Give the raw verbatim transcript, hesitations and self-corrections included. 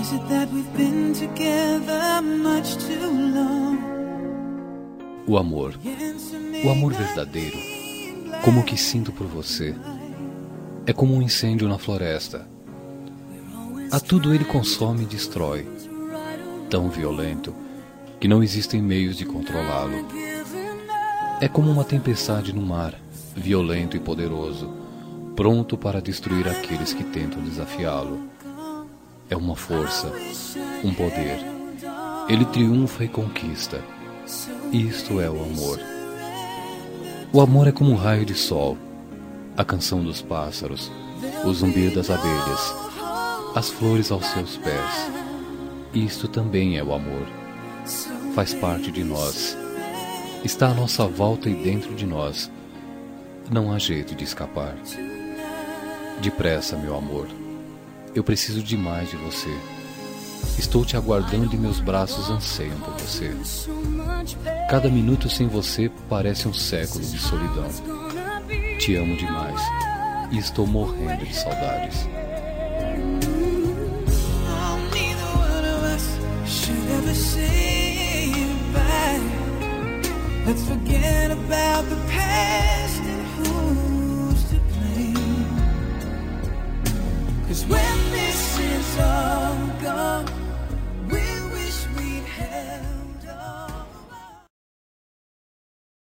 Is it that we've been together much too long? O amor, o amor verdadeiro, como o que sinto por você, é como um incêndio na floresta. A tudo ele consome e destrói, tão violento que não existem meios de controlá-lo. É como uma tempestade no mar, violento e poderoso, pronto para destruir aqueles que tentam desafiá-lo. É uma força, um poder. Ele triunfa e conquista. Isto é o amor. O amor é como um raio de sol, a canção dos pássaros, o zumbir das abelhas, as flores aos seus pés. Isto também é o amor. Faz parte de nós. Está à nossa volta e dentro de nós. Não há jeito de escapar. Depressa, meu amor. Eu preciso demais de você. Estou te aguardando e meus braços anseiam por você. Cada minuto sem você parece um século de solidão. Te amo demais e estou morrendo de saudades. Let's forget about the past.